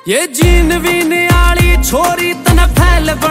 ये gene Wien आली छोरी तन फैल बन